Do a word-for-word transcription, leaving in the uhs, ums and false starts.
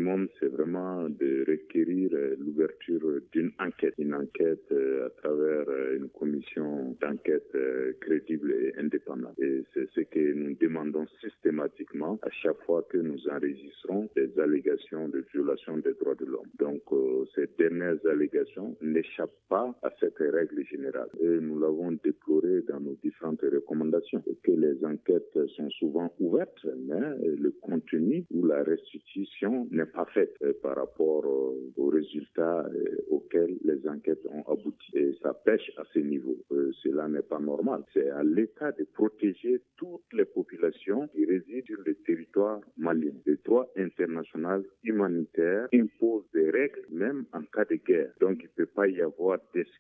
minimum, c'est vraiment de requérir l'ouverture d'une enquête, une enquête à travers une commission d'enquête crédible et indépendante. Et c'est ce que nous demandons systématiquement à chaque fois que nous enregistrons des allégations de violation des droits de l'homme. Donc, euh, ces dernières allégations n'échappent pas à cette règle générale. Et nous l'avons déploré dans nos différentes recommandations, que les enquêtes sont souvent ouvertes, mais le contenu ou la restitution n'est pas faite par rapport aux résultats auxquels les enquêtes ont abouti. Et ça pêche à ce niveau. Cela n'est pas normal. C'est à l'État de protéger toutes les populations qui résident sur le territoire malien. Le droit international humanitaire impose des règles, même en cas de guerre. Donc, il ne peut pas y avoir d'exception